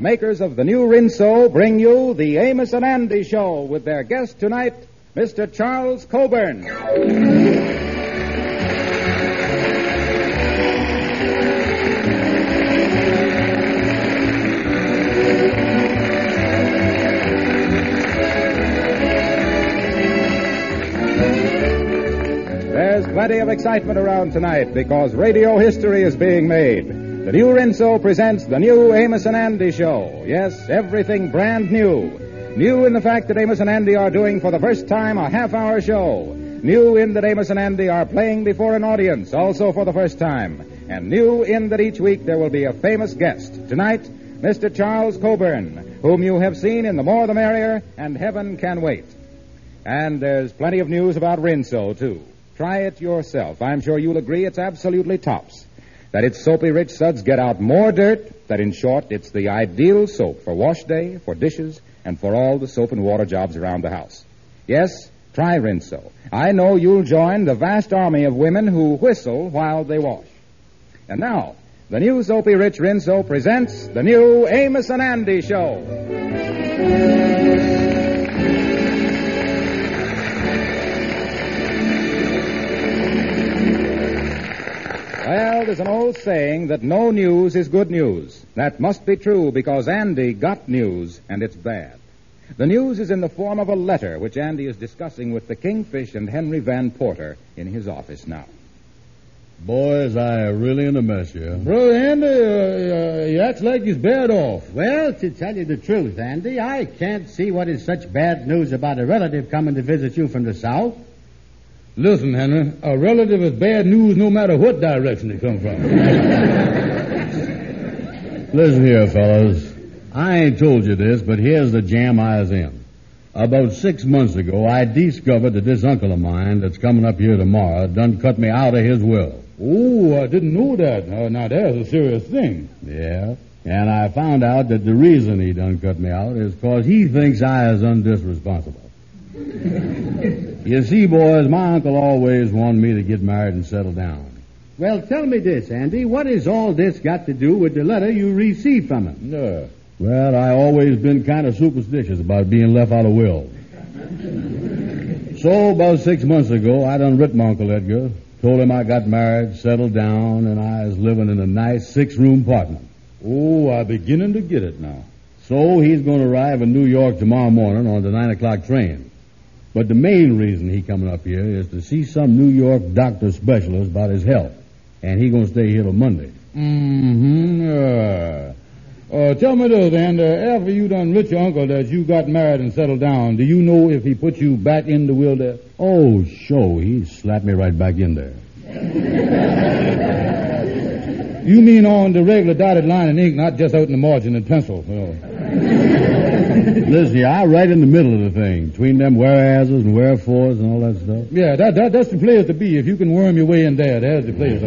makers of the new Rinso bring you the Amos and Andy Show with their guest tonight, Mr. Charles Coburn. There's plenty of excitement around tonight because radio history is being made. The new Rinso presents the new Amos and Andy Show. Yes, everything brand new. New in the fact that Amos and Andy are doing for the first time a half-hour show. New in that Amos and Andy are playing before an audience, also for the first time. And new in that each week there will be a famous guest. Tonight, Mr. Charles Coburn, whom you have seen in The More the Merrier and Heaven Can Wait. And there's plenty of news about Rinso, too. Try it yourself. I'm sure you'll agree it's absolutely tops. That its soapy rich suds get out more dirt, that in short, it's the ideal soap for wash day, for dishes, and for all the soap and water jobs around the house. Yes, try Rinso. I know you'll join the vast army of women who whistle while they wash. And now, the new soapy rich Rinso presents the new Amos and Andy Show. Well, there's an old saying that no news is good news. That must be true because Andy got news, and it's bad. The news is in the form of a letter which Andy is discussing with the Kingfish and Henry Van Porter in his office now. Boys, I really in a mess here. Brother Andy, you act like he's bad off. Well, to tell you the truth, Andy, I can't see what is such bad news about a relative coming to visit you from the South. Listen, Henry, a relative is bad news no matter what direction it comes from. Listen here, fellas. I ain't told you this, but here's the jam I was in. About 6 months ago, I discovered that this uncle of mine that's coming up here tomorrow done cut me out of his will. Oh, I didn't know that. Now, that's a serious thing. Yeah, and I found out that the reason he done cut me out is because he thinks I is undisresponsible. You see, boys, my uncle always wanted me to get married and settle down. Well, tell me this, Andy. What has all this got to do with the letter you received from him? Well, I always been kind of superstitious about being left out of will. So, about 6 months ago, I done writ my Uncle Edgar, told him I got married, settled down, and I was living in a nice 6-room apartment. Oh, I'm beginning to get it now. So, he's going to arrive in New York tomorrow morning on the 9 o'clock train. But the main reason he coming up here is to see some New York doctor specialist about his health. And he going to stay here till Monday. Tell me this, and after you done writ your uncle that you got married and settled down, do you know if he put you back in the will there? Oh, sure. He slapped me right back in there. You mean on the regular dotted line in ink, not just out in the margin in pencil, you know. Listen, I right in the middle of the thing, between them whereases and wherefores and all that stuff. Yeah, that's the place to be. If you can worm your way in there, there's the place. All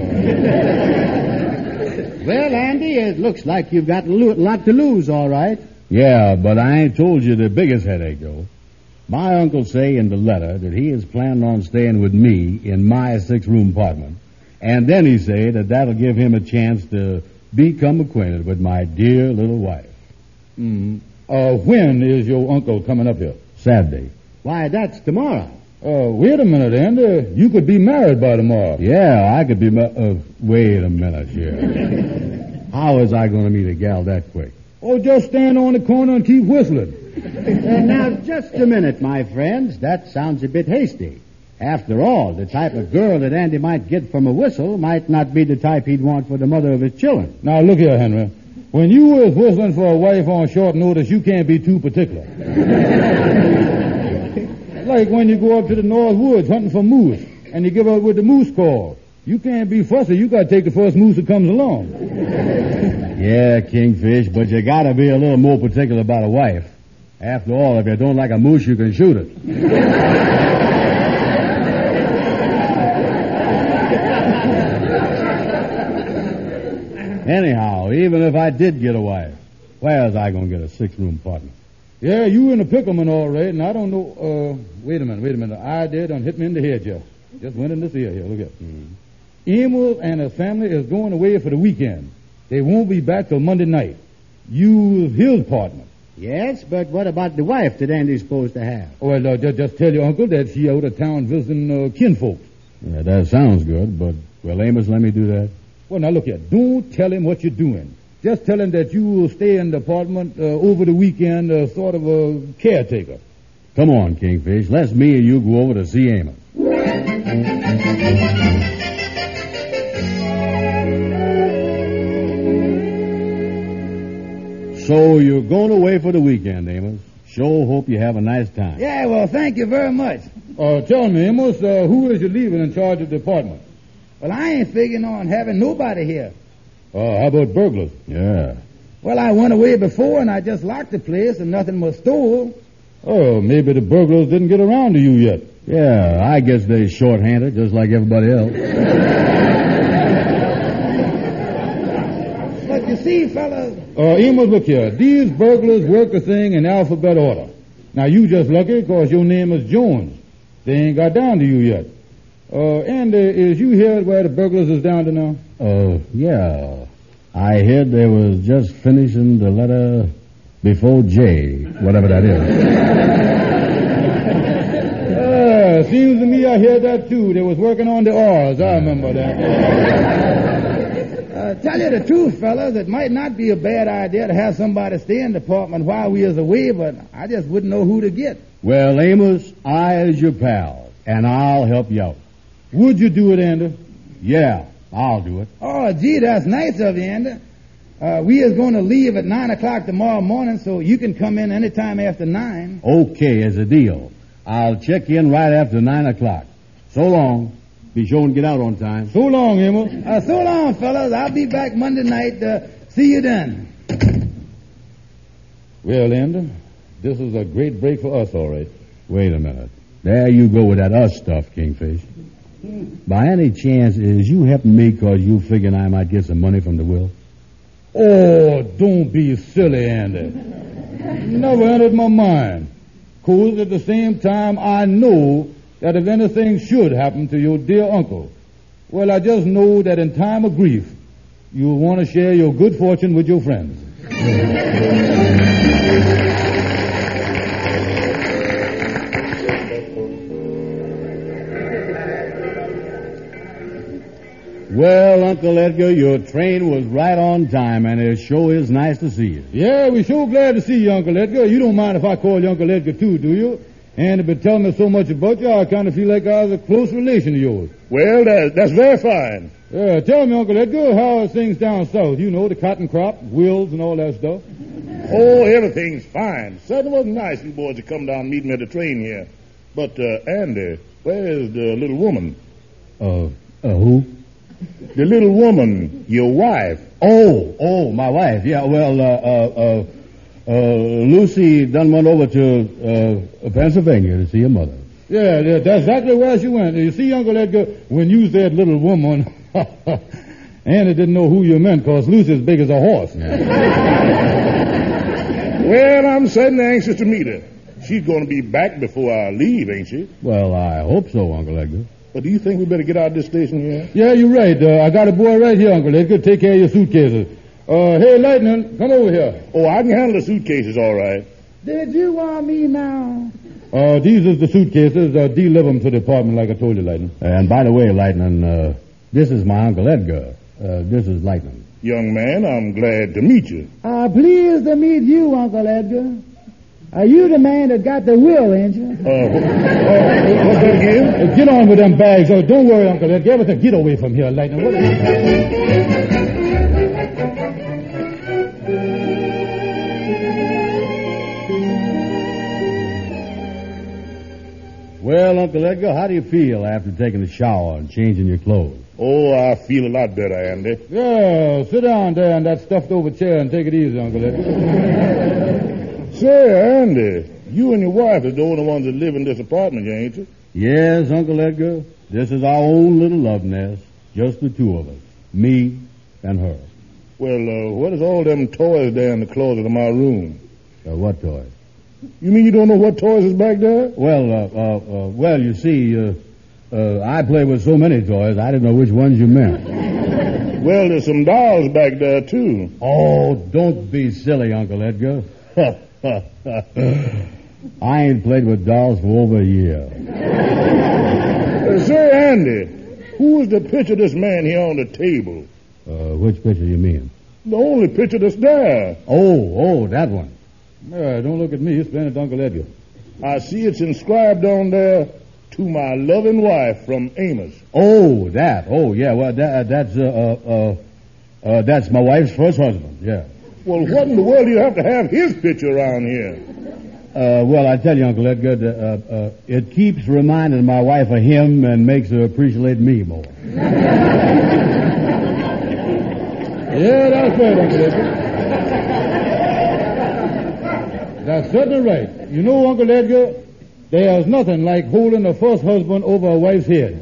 right. Well, Andy, it looks like you've got a lot to lose, all right. Yeah, but I ain't told you the biggest headache, though. My uncle say in the letter that he is planning on staying with me in my 6-room apartment. And then he say that that'll give him a chance to become acquainted with my dear little wife. When is your uncle coming up here? Saturday. Why, that's tomorrow. Wait a minute, Andy. You could be married by tomorrow. Yeah, I could be wait a minute here. How is I going to meet a gal that quick? Oh, just stand on the corner and keep whistling. Now, just a minute, my friends. That sounds a bit hasty. After all, the type of girl that Andy might get from a whistle might not be the type he'd want for the mother of his children. Now, look here, Henry. When you was whistling for a wife on short notice, you can't be too particular. Like when you go up to the North Woods hunting for moose, and you give up with the moose call. You can't be fussy. You got to take the first moose that comes along. Yeah, Kingfish, but you got to be a little more particular about a wife. After all, if you don't like a moose, you can shoot it. Anyhow, even if I did get a wife, where's I going to get a 6-room apartment? Yeah, you in a pickleman all right, and I don't know... Wait a minute. The idea done hit me in the head, Jeff. Just went in this ear here. Look at it. Emil and his family is going away for the weekend. They won't be back till Monday night. You his partner. Yes, but what about the wife that Andy's supposed to have? Well, just tell your uncle that she out of town visiting kinfolks. Yeah, that sounds good, but, well, Amos, let me do that. Well, now look here. Don't tell him what you're doing. Just tell him that you will stay in the apartment over the weekend, sort of a caretaker. Come on, Kingfish. Let's me and you go over to see Amos. So you're going away for the weekend, Amos. Sure hope you have a nice time. Yeah, well, thank you very much. Tell me, Amos, who is you leaving in charge of the apartment? Well, I ain't figuring on having nobody here. How about burglars? Yeah. Well, I went away before and I just locked the place and nothing was stole. Oh, maybe the burglars didn't get around to you yet. Yeah, I guess they're short-handed, just like everybody else. But you see, fellas... Amos, look here. These burglars work the thing in alphabet order. Now, you just lucky because your name is Jones. They ain't got down to you yet. Andy, is you here where the burglars is down to now? Yeah. I heard they was just finishing the letter before J, whatever that is. Seems to me I heard that too. They was working on the R's. I remember that. Tell you the truth, fellas, it might not be a bad idea to have somebody stay in the apartment while we is away, but I just wouldn't know who to get. Well, Amos, I is your pal, and I'll help you out. Would you do it, Andy? Yeah, I'll do it. Oh, gee, that's nice of you, Andy. We is going to leave at 9 o'clock tomorrow morning, so you can come in any time after 9. Okay, as a deal. I'll check in right after 9 o'clock. So long. Be sure and get out on time. So long, Amos. So long, fellas. I'll be back Monday night. See you then. Well, Andy, this is a great break for us, all right. Wait a minute. There you go with that us stuff, Kingfish. By any chance, is you helping me because you figuring I might get some money from the will? Oh, don't be silly, Andy. Never entered my mind. 'Cause at the same time, I know that if anything should happen to your dear uncle, well, I just know that in time of grief, you'll want to share your good fortune with your friends. Well, Uncle Edgar, your train was right on time, and it sure is nice to see you. Yeah, we're sure glad to see you, Uncle Edgar. You don't mind if I call you Uncle Edgar, too, do you? And you've been telling me so much about you, I kind of feel like I was a close relation of yours. Well, that's very fine. Tell me, Uncle Edgar, how are things down south? You know, the cotton crop, wills, and all that stuff. Oh, everything's fine. Certainly wasn't nice you boys to come down and meet me at the train here. But, Andy, where's the little woman? Who? The little woman, your wife. Oh, my wife. Yeah, well, Lucy done went over to Pennsylvania to see her mother. Yeah, that's exactly where she went. You see, Uncle Edgar, when you said little woman, Annie didn't know who you meant because Lucy's big as a horse. Well, I'm certainly anxious to meet her. She's going to be back before I leave, ain't she? Well, I hope so, Uncle Edgar. But do you think we better get out of this station here? Yeah, you're right. I got a boy right here, Uncle Edgar. Take care of your suitcases. Hey, Lightning, come over here. Oh, I can handle the suitcases all right. Did you want me now? These is the suitcases. Deliver them to the apartment like I told you, Lightning. And by the way, Lightning, this is my Uncle Edgar. This is Lightning. Young man, I'm glad to meet you. Pleased to meet you, Uncle Edgar. Are you the man that got the will, ain't you? What's that again? Get on with them bags. Oh, don't worry, Uncle Edgar. Everything. Get away from here, Lightning. What Well, Uncle Edgar, how do you feel after taking a shower and changing your clothes? Oh, I feel a lot better, Andy. Yeah, sit down there in that stuffed over chair and take it easy, Uncle Edgar. Say, Andy, you and your wife are the only ones that live in this apartment, ain't you? Yes, Uncle Edgar. This is our own little love nest. Just the two of us. Me and her. Well, what is all them toys there in the closet of my room? What toys? You mean you don't know what toys is back there? Well, you see, I play with so many toys, I didn't know which ones you meant. Well, there's some dolls back there, too. Oh, don't be silly, Uncle Edgar. I ain't played with dolls for over a year. Say, Andy, who is the picture of this man here on the table? Which picture you mean? The only picture that's there. Oh, that one. Don't look at me. It's playing at Uncle Edgar. I see it's inscribed on there, to my loving wife from Amos. Oh, that. Oh, yeah. Well, that's my wife's first husband. Yeah. Well, what in the world do you have to have his picture around here? Well, I tell you, Uncle Edgar, it keeps reminding my wife of him and makes her appreciate me more. Yeah, that's right, Uncle Edgar. That's certainly right. You know, Uncle Edgar, there's nothing like holding a first husband over a wife's head.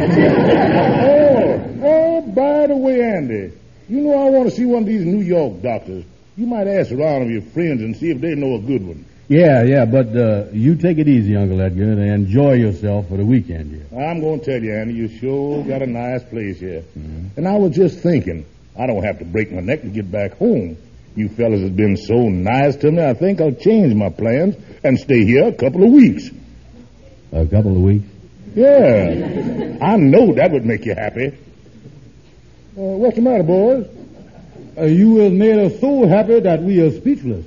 By the way, Andy, you know I want to see one of these New York doctors. You might ask around of your friends and see if they know a good one. Yeah, but you take it easy, Uncle Edgar, and enjoy yourself for the weekend here. I'm going to tell you, Andy, you sure got a nice place here. Mm-hmm. And I was just thinking, I don't have to break my neck to get back home. You fellas have been so nice to me, I think I'll change my plans and stay here a couple of weeks. A couple of weeks? Yeah. I know that would make you happy. What's the matter, boys? You have made us so happy that we are speechless.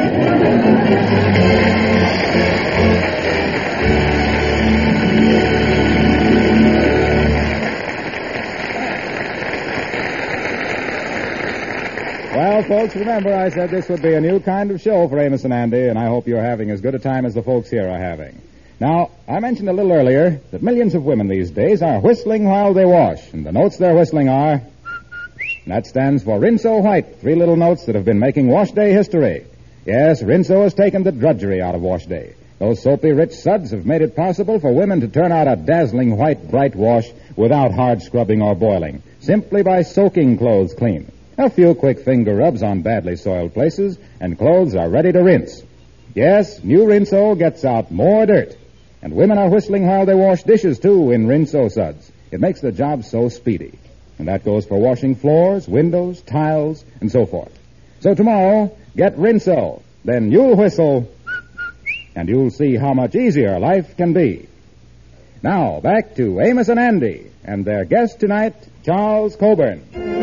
Well, folks, remember I said this would be a new kind of show for Amos and Andy, and I hope you're having as good a time as the folks here are having. Now, I mentioned a little earlier that millions of women these days are whistling while they wash, and the notes they're whistling are... That stands for Rinso White, 3 little notes that have been making wash day history. Yes, Rinso has taken the drudgery out of wash day. Those soapy, rich suds have made it possible for women to turn out a dazzling white, bright wash without hard scrubbing or boiling, simply by soaking clothes clean. A few quick finger rubs on badly soiled places, and clothes are ready to rinse. Yes, new Rinso gets out more dirt. And women are whistling while they wash dishes, too, in Rinso suds. It makes the job so speedy. And that goes for washing floors, windows, tiles, and so forth. So tomorrow, get Rinso. Then you'll whistle, and you'll see how much easier life can be. Now, back to Amos and Andy, and their guest tonight, Charles Coburn.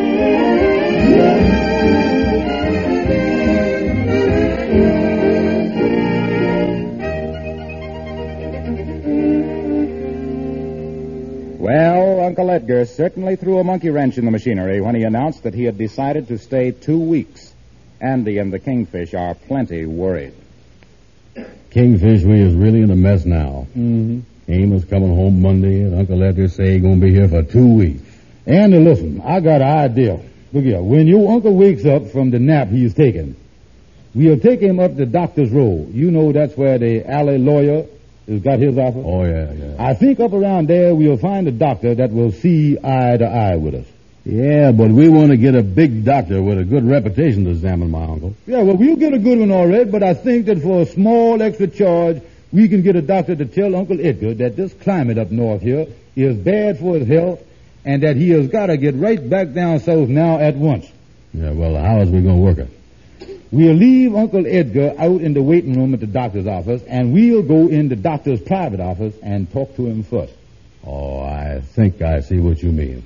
Well, Uncle Edgar certainly threw a monkey wrench in the machinery when he announced that he had decided to stay 2 weeks. Andy and the Kingfish are plenty worried. Kingfish, we is really in a mess now. Mm-hmm. Amos coming home Monday, and Uncle Edgar say he's going to be here for 2 weeks. Andy, listen, I got an idea. Look here, when your uncle wakes up from the nap he's taking, we'll take him up to Doctor's Row. You know that's where the alley lawyer has got his office. Oh, yeah. I think up around there we'll find a doctor that will see eye to eye with us. Yeah, but we want to get a big doctor with a good reputation to examine my uncle. Yeah, well, we'll get a good one all right, but I think that for a small extra charge, we can get a doctor to tell Uncle Edgar that this climate up north here is bad for his health and that he has got to get right back down south now at once. Yeah, well, how is we going to work it? We'll leave Uncle Edgar out in the waiting room at the doctor's office, and we'll go in the doctor's private office and talk to him first. Oh, I think I see what you mean.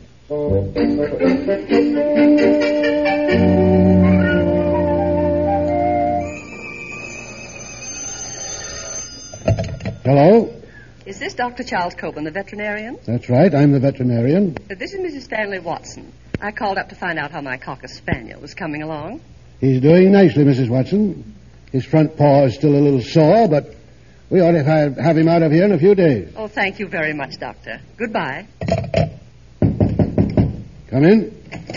Hello? Is this Dr. Charles Coburn, the veterinarian? That's right, I'm the veterinarian. This is Mrs. Stanley Watson. I called up to find out how my Cocker Spaniel was coming along. He's doing nicely, Mrs. Watson. His front paw is still a little sore, but we ought to have him out of here in a few days. Oh, thank you very much, Doctor. Goodbye. Come in.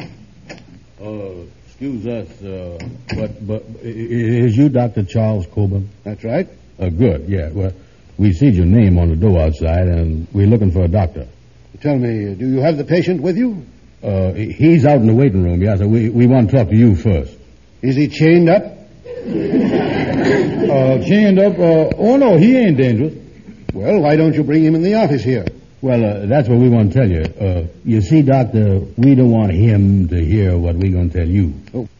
Excuse us, but is you Dr. Charles Coburn? That's right. Good, yeah. Well, we see your name on the door outside, and we're looking for a doctor. Tell me, do you have the patient with you? He's out in the waiting room, yeah, so we want to talk to you first. Is he chained up? Chained up? Oh, no, he ain't dangerous. Well, why don't you bring him in the office here? Well, that's what we want to tell you. You see, Doctor, we don't want him to hear what we're going to tell you. Oh.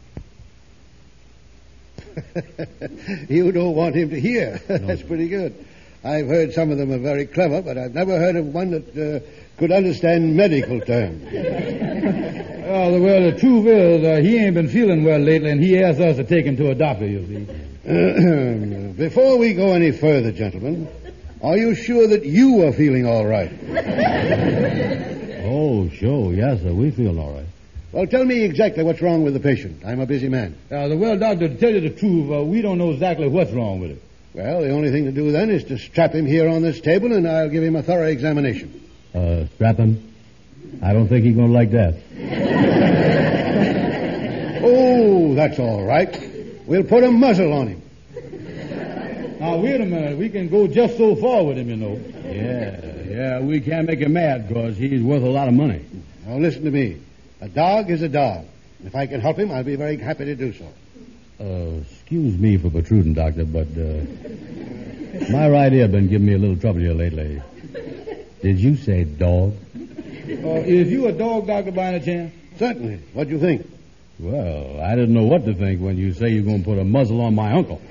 You don't want him to hear. That's pretty good. I've heard some of them are very clever, but I've never heard of one that could understand medical terms. Well, the truth is, he ain't been feeling well lately, and he asked us to take him to a doctor, you see. Before we go any further, gentlemen, are you sure that you are feeling all right? Oh, sure. Yes, sir. We feel all right. Well, tell me exactly what's wrong with the patient. I'm a busy man. Well, doctor, to tell you the truth, we don't know exactly what's wrong with it. Well, the only thing to do then is to strap him here on this table, and I'll give him a thorough examination. Strap him? I don't think he's going to like that. Oh, that's all right. We'll put a muzzle on him. Now, wait a minute. We can go just so far with him, you know. Yeah, we can't make him mad because he's worth a lot of money. Now, listen to me. A dog is a dog. If I can help him, I'll be very happy to do so. Excuse me for protruding, Doctor, but my right ear been giving me a little trouble here lately. Did you say dog? Is you a dog doctor by any chance? Certainly. What do you think? Well, I didn't know what to think when you say you're going to put a muzzle on my uncle.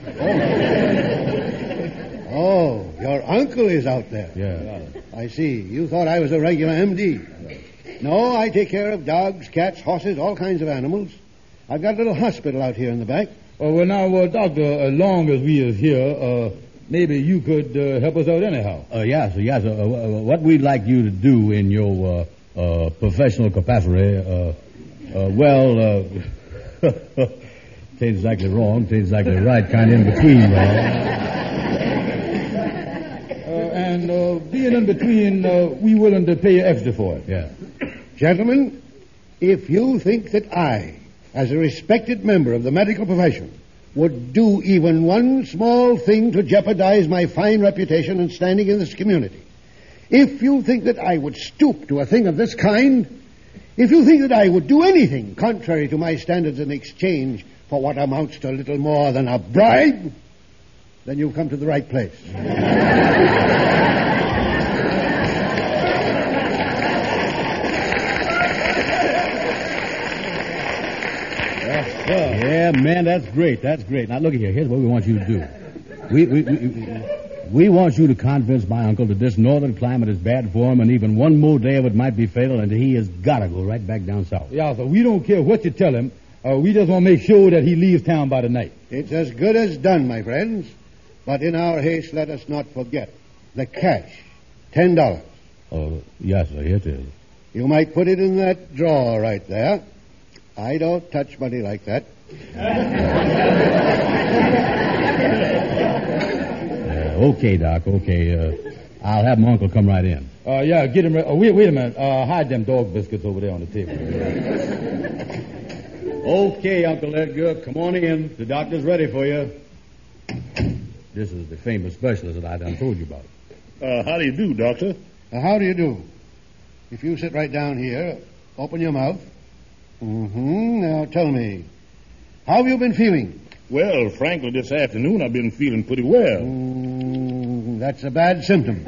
Oh, your uncle is out there. Yeah. I see. You thought I was a regular MD. No, I take care of dogs, cats, horses, all kinds of animals. I've got a little hospital out here in the back. Well, now, doctor, as long as we is here, maybe you could help us out anyhow. Yes. What we'd like you to do in your professional capacity, tain't exactly wrong, tain't exactly right, kind of in between, and being in between, we willing to pay you extra for it. Yeah. Gentlemen, if you think that I, as a respected member of the medical profession, would do even one small thing to jeopardize my fine reputation and standing in this community, if you think that I would stoop to a thing of this kind, if you think that I would do anything contrary to my standards in exchange for what amounts to little more than a bribe, then you've come to the right place. Yeah, man, that's great. That's great. Now, look here. Here's what we want you to do. We want you to convince my uncle that this northern climate is bad for him, and even one more day of it might be fatal, and he has got to go right back down south. Yeah, so we don't care what you tell him. We just want to make sure that he leaves town by the night. It's as good as done, my friends. But in our haste, let us not forget the cash, $10. Oh, yes, sir. Here it is. You might put it in that drawer right there. I don't touch money like that. Okay, Doc, okay. I'll have my uncle come right in. Yeah, get him... wait a minute. Hide them dog biscuits over there on the table. Okay, Uncle Edgar, come on in. The doctor's ready for you. This is the famous specialist that I done told you about. How do you do, Doctor? How do you do? If you sit right down here, open your mouth. Now tell me, how have you been feeling? Well, frankly, this afternoon I've been feeling pretty well. That's a bad symptom.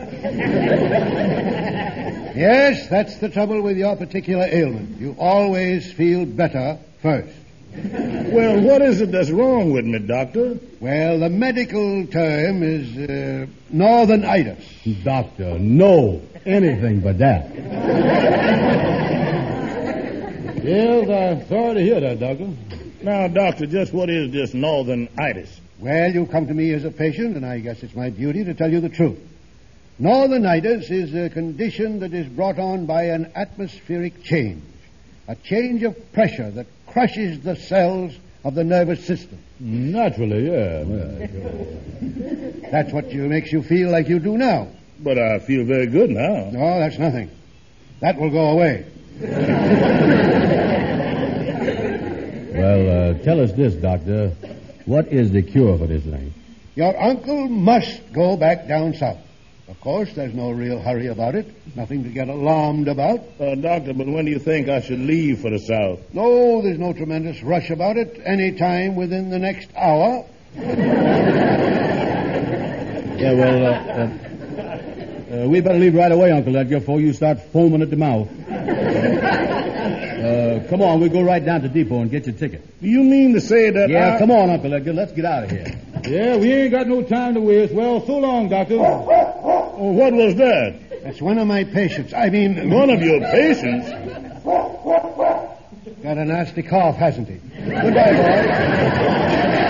Yes, that's the trouble with your particular ailment. You always feel better first. Well, what is it that's wrong with me, Doctor? Well, the medical term is northern-itis. Doctor, no. Anything but that. Yes, I'm sorry to hear that, Doctor. Now, Doctor, just what is this northern-itis? Well, you come to me as a patient, and I guess it's my duty to tell you the truth. Northern-itis is a condition that is brought on by an atmospheric change, a change of pressure that crushes the cells of the nervous system. Naturally, yeah. That's what makes you feel like you do now. But I feel very good now. No, that's nothing. That will go away. Well, tell us this, Doctor. What is the cure for this thing? Your uncle must go back down south. Of course, there's no real hurry about it. Nothing to get alarmed about. Doctor, but when do you think I should leave for the south? No, there's no tremendous rush about it. Any time within the next hour. Yeah, well, We better leave right away, Uncle Edgar, before you start foaming at the mouth. Come on, we'll go right down to Depot and get your ticket. Do you mean to say that Yeah, come on, Uncle Edgar. Let's get out of here. Yeah, we ain't got no time to waste. Well, so long, Doctor. Oh, what was that? That's one of my patients. I mean... One of your patients? Got a nasty cough, hasn't he? Goodbye, boy.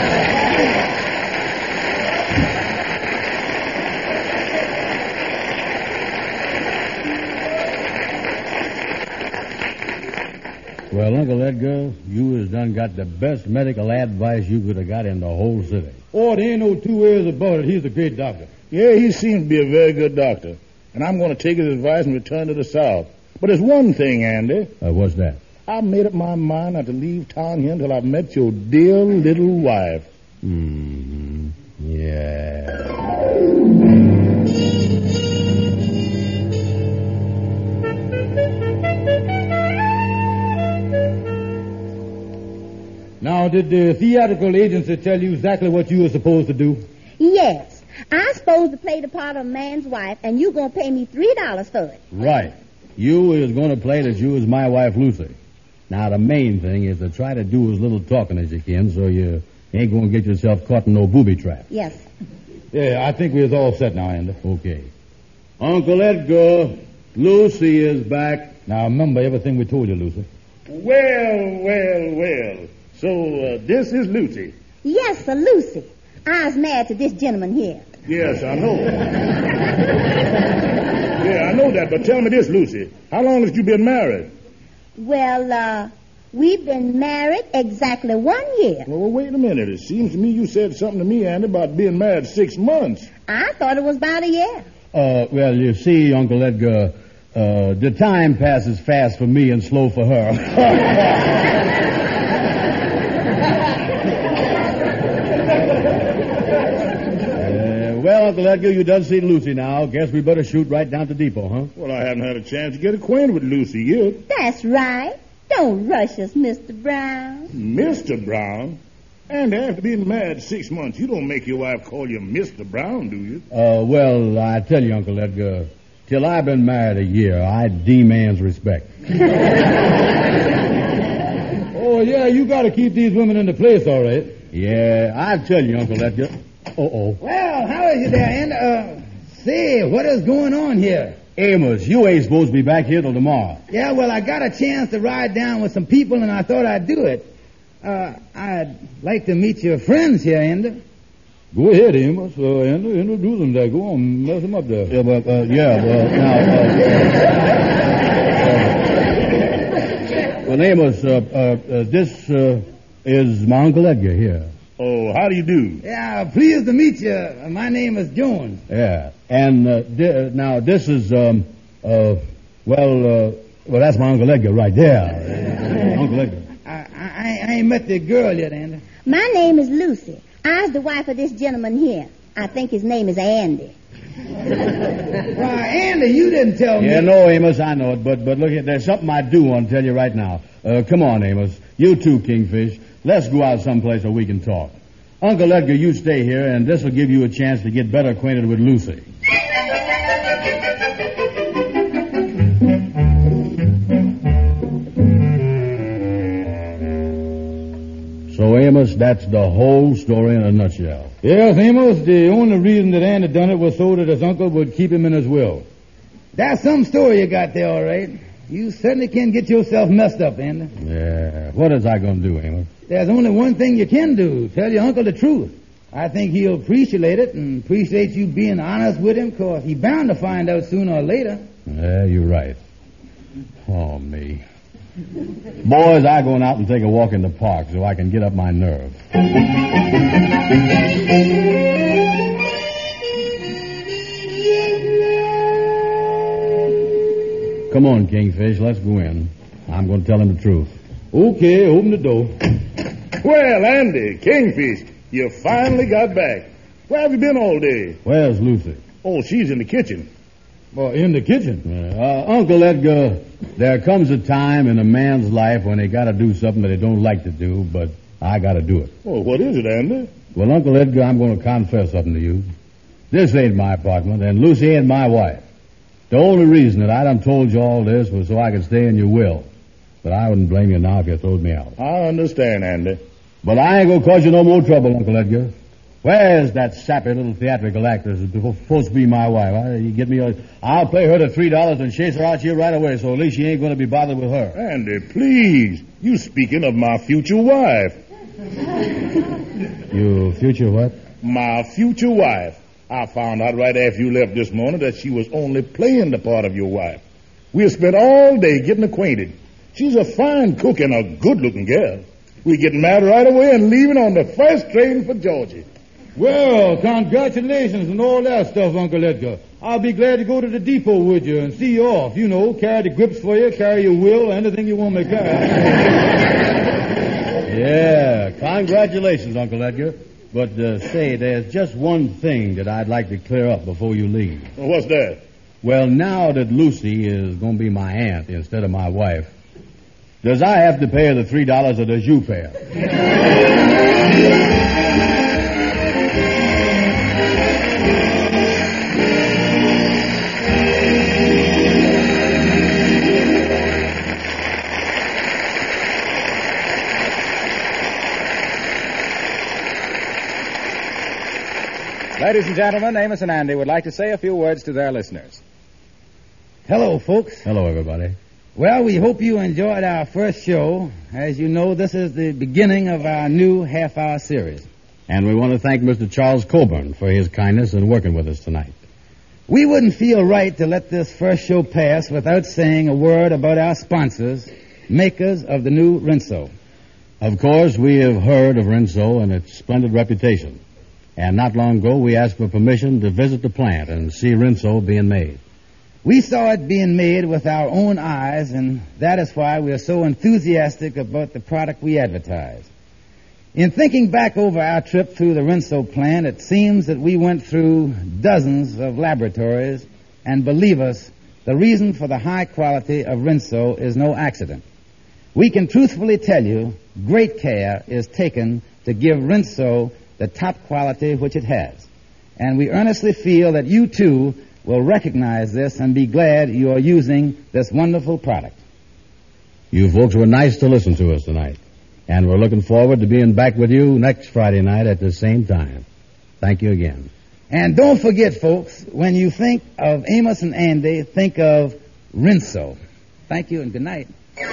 Well, Uncle Edgar, you has done got the best medical advice you could have got in the whole city. Oh, there ain't no two ways about it. He's a great doctor. Yeah, he seems to be a very good doctor. And I'm going to take his advice and return to the South. But there's one thing, Andy. What's that? I've made up my mind not to leave town here until I've met your dear little wife. Mm-hmm. Yeah. Now, did the theatrical agency tell you exactly what you were supposed to do? Yes. I'm supposed to play the part of a man's wife, and you going to pay me $3 for it. Right. You is going to play that you is my wife, Lucy. Now, the main thing is to try to do as little talking as you can so you ain't going to get yourself caught in no booby trap. Yes. Yeah, I think we're all set now, Andy. Okay. Uncle Edgar, Lucy is back. Now, remember everything we told you, Lucy. Well. So, this is Lucy. Yes, sir, Lucy. I was married to this gentleman here. Yes, I know. Yeah, I know that, but tell me this, Lucy. How long has you been married? Well, we've been married exactly 1 year. Well, wait a minute. It seems to me you said something to me, Andy, about being married 6 months. I thought it was about a year. Well, you see, Uncle Edgar, the time passes fast for me and slow for her. Well, Uncle Edgar, you done seen Lucy now. Guess we better shoot right down to Depot, huh? Well, I haven't had a chance to get acquainted with Lucy yet. That's right. Don't rush us, Mr. Brown. Mr. Brown? And after being married 6 months, you don't make your wife call you Mr. Brown, do you? Well, I tell you, Uncle Edgar, till I've been married a year, I demands respect. Oh, yeah, you got to keep these women in the place, all right. Yeah, I tell you, Uncle Edgar. Uh-oh. Well, how is you there, Andy? Say, what is going on here? Amos, you ain't supposed to be back here till tomorrow. Yeah, well, I got a chance to ride down with some people, and I thought I'd do it. I'd like to meet your friends here, Andy. Go ahead, Amos. Introduce them there. Go on, mess them up there. Yeah, well, Amos, this is my Uncle Edgar here. Oh, how do you do? Yeah, pleased to meet you. My name is Jones. Yeah, and now this is, well, that's my Uncle Edgar right there. Uncle Edgar. I ain't met the girl yet, Andy. My name is Lucy. I was the wife of this gentleman here. I think his name is Andy. Why, Andy, you didn't tell me. Yeah, no, Amos, I know it, but look, there's something I do want to tell you right now. Come on, Amos. You too, Kingfish. Let's go out someplace where we can talk. Uncle Edgar, you stay here, and this will give you a chance to get better acquainted with Lucy. So, Amos, that's the whole story in a nutshell. Yes, Amos, the only reason that Andy done it was so that his uncle would keep him in his will. That's some story you got there, all right. You certainly can get yourself messed up, Andy. Yeah, what is I going to do, Amos? There's only one thing you can do. Tell your uncle the truth. I think he'll appreciate it and appreciate you being honest with him, because he's bound to find out sooner or later. Yeah, you're right. Oh, me. Boys, I'm going out and take a walk in the park so I can get up my nerve. Come on, Kingfish, let's go in. I'm going to tell him the truth. Okay, open the door. Well, Andy, Kingfish, you finally got back. Where have you been all day? Where's Lucy? Oh, she's in the kitchen. Well, in the kitchen. Uncle Edgar, there comes a time in a man's life when he got to do something that he don't like to do, but I got to do it. Oh, what is it, Andy? Well, Uncle Edgar, I'm going to confess something to you. This ain't my apartment, and Lucy ain't my wife. The only reason that I done told you all this was so I could stay in your will. But I wouldn't blame you now if you throwed me out. I understand, Andy. But I ain't gonna cause you no more trouble, Uncle Edgar. Where's that sappy little theatrical actress who's supposed to be my wife? You get me? I'll pay her the $3 and chase her out here right away, so at least she ain't gonna be bothered with her. Andy, please. You speaking of my future wife. Your future what? My future wife. I found out right after you left this morning that she was only playing the part of your wife. We'll spend all day getting acquainted. She's a fine cook and a good-looking girl. We're getting married right away and leaving on the first train for Georgia. Well, congratulations and all that stuff, Uncle Edgar. I'll be glad to go to the depot with you and see you off. You know, carry the grips for you, carry your will, anything you want me to carry. Yeah, congratulations, Uncle Edgar. But, say, there's just one thing that I'd like to clear up before you leave. Well, what's that? Well, now that Lucy is going to be my aunt instead of my wife, does I have to pay her the $3 or does you pay her? Ladies and gentlemen, Amos and Andy would like to say a few words to their listeners. Hello, folks. Hello, everybody. Well, we hope you enjoyed our first show. As you know, this is the beginning of our new half-hour series. And we want to thank Mr. Charles Coburn for his kindness in working with us tonight. We wouldn't feel right to let this first show pass without saying a word about our sponsors, makers of the new Rinso. Of course, we have heard of Rinso and its splendid reputation. And not long ago, we asked for permission to visit the plant and see Rinso being made. We saw it being made with our own eyes, and that is why we are so enthusiastic about the product we advertise. In thinking back over our trip through the Rinso plant, it seems that we went through dozens of laboratories, and believe us, the reason for the high quality of Rinso is no accident. We can truthfully tell you, great care is taken to give Rinso the top quality which it has. And we earnestly feel that you, too, will recognize this and be glad you are using this wonderful product. You folks were nice to listen to us tonight. And we're looking forward to being back with you next Friday night at the same time. Thank you again. And don't forget, folks, when you think of Amos and Andy, think of Rinso. Thank you and good night.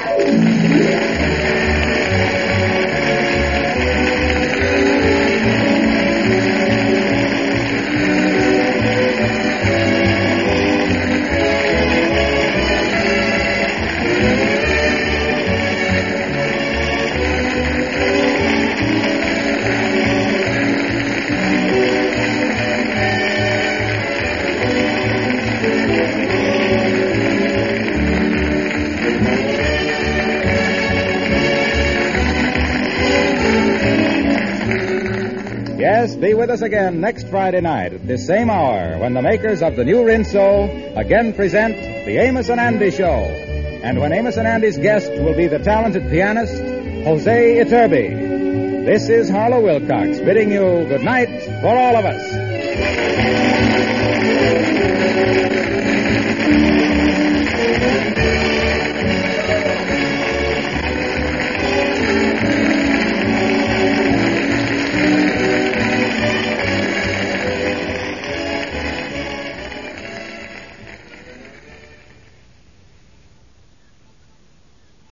Yes, be with us again next Friday night at this same hour when the makers of the new Rinso again present the Amos and Andy Show. And when Amos and Andy's guest will be the talented pianist, Jose Iturbe. This is Harlow Wilcox bidding you good night for all of us.